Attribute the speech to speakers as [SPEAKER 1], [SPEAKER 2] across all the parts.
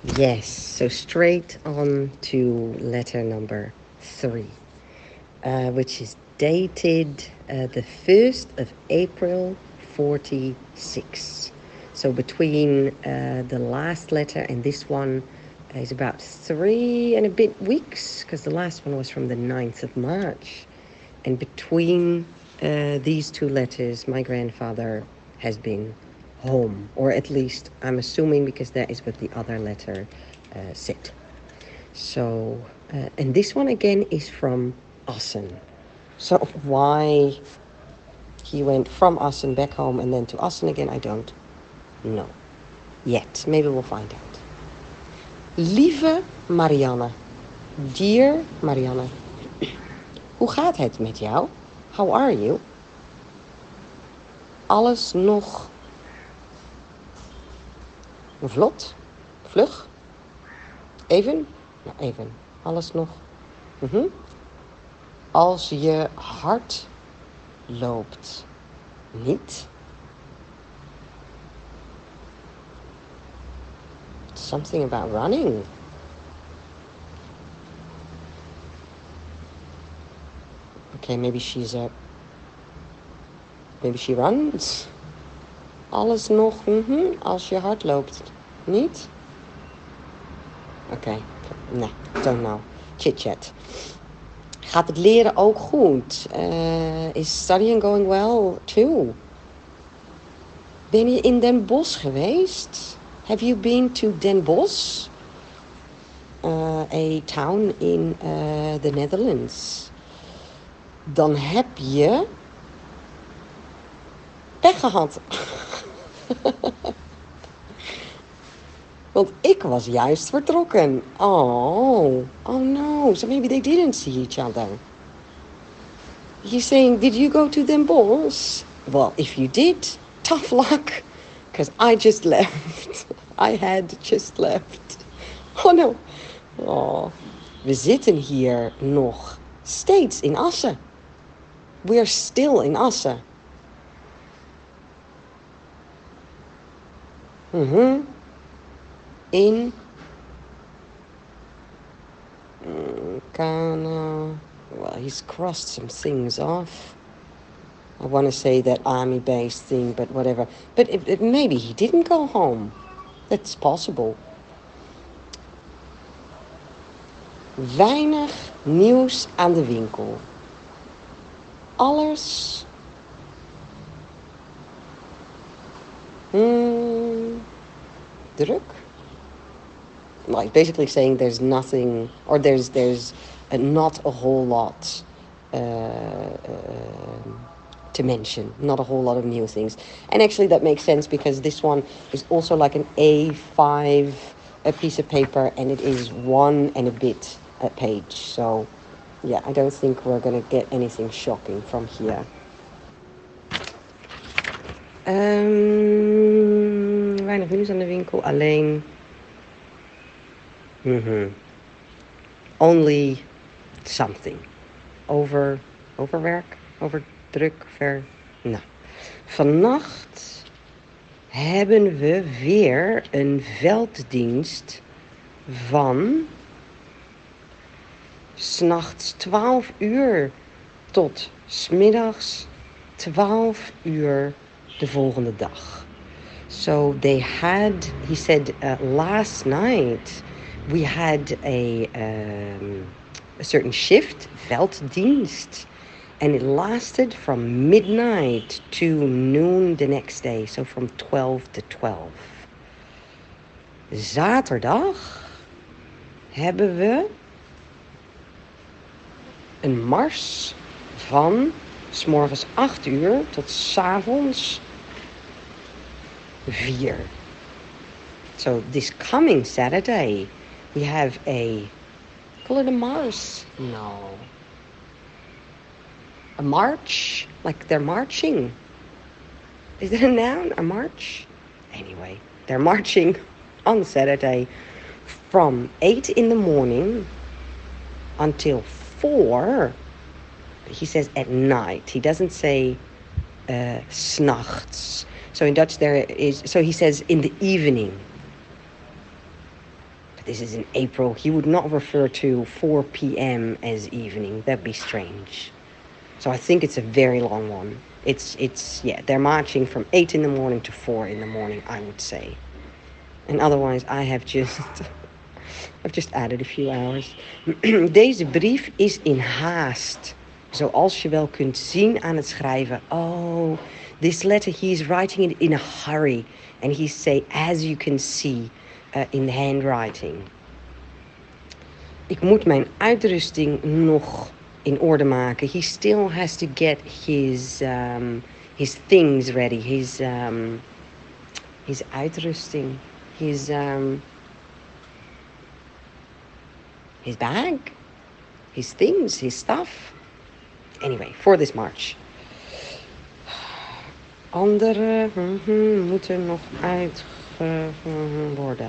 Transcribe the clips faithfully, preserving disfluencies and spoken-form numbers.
[SPEAKER 1] Yes, so straight on to letter number three, uh, which is dated uh, the first of April forty-six. So between uh, the last letter and this one is about three and a bit weeks, because the last one was from the ninth of March. And between uh, these two letters, my grandfather has been home, or at least I'm assuming, because that is what the other letter uh, said. So, uh, and this one again is from Assen. So why he went from Assen back home and then to Assen again, I don't know yet. Maybe we'll find out. Lieve Marianne, dear Marianne, hoe gaat het met jou? How are you? Alles nog vlot? Vlug? Even? Nou, even. Alles nog? Mm-hmm. Als je hard loopt, niet? Something about running. Okay, maybe she's a... Maybe she runs. Alles nog, mm-hmm, als je hard loopt, niet? Oké, okay. Nee, don't know. Chit-chat. Gaat het leren ook goed? Uh, is studying going well too? Ben je in Den Bosch geweest? Have you been to Den Bosch? Uh, a town in uh, the Netherlands. Dan heb je pech gehad. Want ik was juist vertrokken. Oh, oh no. So maybe they didn't see each other. You're saying, did you go to Den Bosch? Well, if you did, tough luck. Because I just left. I had just left. Oh no. Oh. We zitten hier nog steeds in Assen. We're still in Assen. Mm-hmm. In Ghana. Well, he's crossed some things off. I want to say that army-based thing, but whatever. But it, it, maybe he didn't go home. That's possible. Weinig nieuws aan de winkel. Alles... Hmm, druk? Like basically saying there's nothing, or there's there's a, not a whole lot uh, uh, to mention, not a whole lot of new things. And actually that makes sense, because this one is also like an A five a piece of paper, and it is one and a bit a page. So yeah, I don't think we're gonna get anything shocking from here. Um, weinig nieuws aan de winkel, alleen... Mm-hmm. Only something. Over, overwerk, overdruk, ver... Nou. Vannacht hebben we weer een velddienst van... 'S'nachts twaalf uur tot 's middags twaalf uur de volgende dag. So they had, he said, uh, last night we had a, um, a certain shift, velddienst, and it lasted from midnight to noon the next day. So from twelve to twelve. Zaterdag hebben we een mars van 's morgens acht uur tot 's avonds vier. So this coming Saturday we have a, call it a mars? No. A march? Like they're marching. Is it a noun? A march? Anyway, they're marching on Saturday from eight in the morning until four. He says at night. He doesn't say uh, 's nachts. So in Dutch there is, so he says in the evening. this is in April. He would not refer to four p.m. as evening. That'd be strange. So I think it's a very long one. It's, it's yeah, they're marching from eight in the morning to four in the morning, I would say. And otherwise, I have just... I've just added a few hours. Deze brief is in haast. Zoals je wel kunt zien aan het schrijven. Oh, this letter, he's writing it in a hurry. And he say, as you can see uh, in the handwriting. Ik moet mijn uitrusting nog in orde maken. He still has to get his, um, his things ready. His, um, his uitrusting. His... Um, His bag, his things, his stuff. Anyway, for this march. Andere mm-hmm, moeten nog uitgevoerd worden.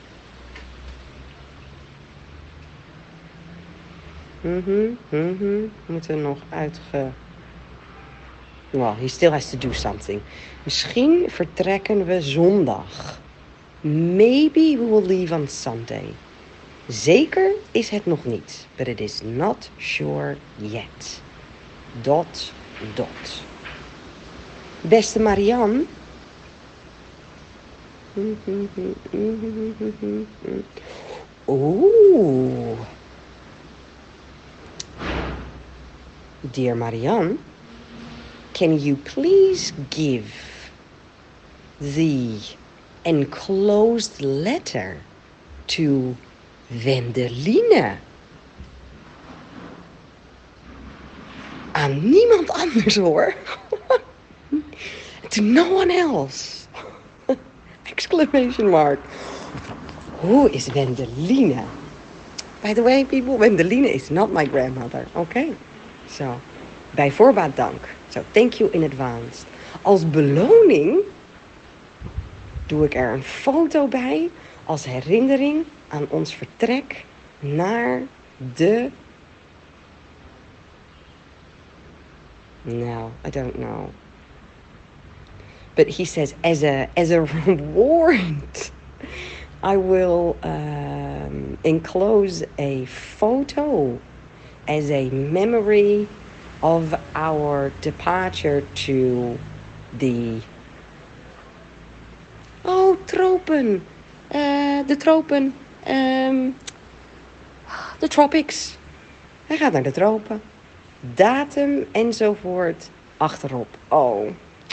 [SPEAKER 1] Mm-hmm, mm-hmm, moeten nog uitge... Well, he still has to do something. Misschien vertrekken we zondag. Maybe we will leave on Sunday. Zeker is het nog niet, but it is not sure yet. Dot, dot. Beste Marianne. Oeh. Dear Marianne, can you please give the enclosed letter to Wendeline? Aan niemand anders hoor. To no one else. Exclamation mark. Who is Wendeline? By the way, people, Wendeline is not my grandmother. Okay. So, bij voorbaat dank. So, thank you in advance. Als beloning doe ik er een foto bij als herinnering aan ons vertrek naar de... No, I don't know. But he says, as a as a reward, I will um, enclose a photo as a memory of our departure to the... Oh, tropen. Uh, de tropen. Um, de tropics. Hij gaat naar de tropen. Datum enzovoort achterop. Oh.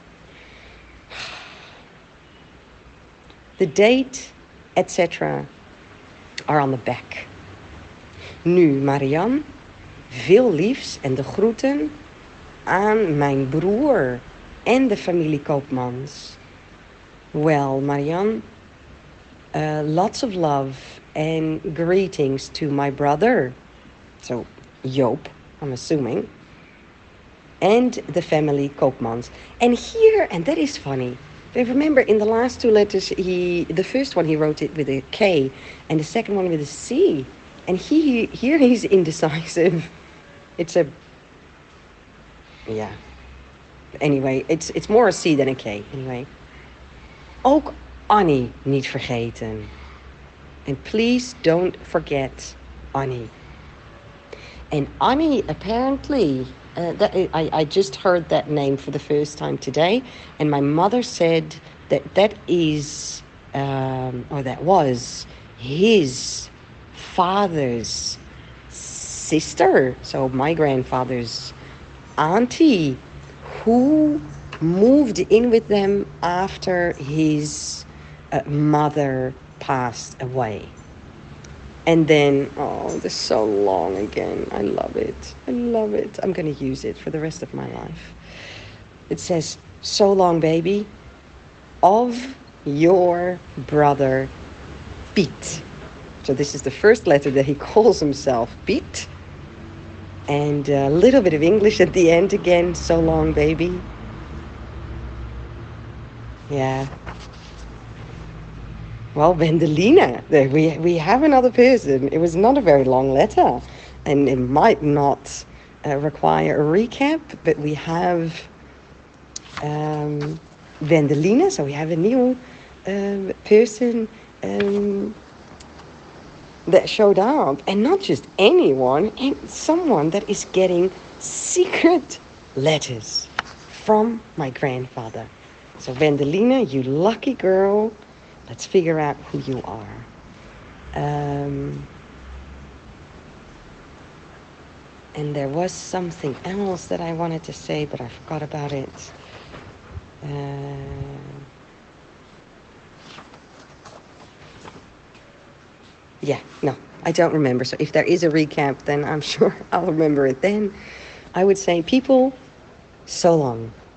[SPEAKER 1] The date, et cetera are on the back. Nu, Marianne, veel liefs en de groeten aan mijn broer en de familie Koopmans. Well, Marianne, uh, lots of love and greetings to my brother. So, Joop, I'm assuming. And the family Koopmans. And here, and that is funny, but remember in the last two letters, he the first one he wrote it with a K, and the second one with a C. And he here he's indecisive. It's a... Yeah. Anyway, it's, it's more a C than a K. Anyway. Ook Annie niet vergeten. And please don't forget Annie. And Annie, apparently, uh, that, I, I just heard that name for the first time today, and my mother said that that is, um, or that was, his father's sister, so my grandfather's auntie, who moved in with them after his uh, mother passed away. And then, oh, this is so long again. I love it. I love it. I'm going to use it for the rest of my life. It says, so long, baby, of your brother, Piet. So this is the first letter that he calls himself Piet. And a little bit of English at the end again. So long, baby. Yeah. Well, Wendeline, we we have another person. It was not a very long letter, and it might not uh, require a recap, but we have um, Wendeline, so we have a new uh, person um, that showed up, and not just anyone, and someone that is getting secret letters from my grandfather. So Wendelina, you lucky girl, let's figure out who you are. Um, and there was something else that I wanted to say, but I forgot about it. Uh, yeah, no, I don't remember. So if there is a recap, then I'm sure I'll remember it then. I would say, people, so long.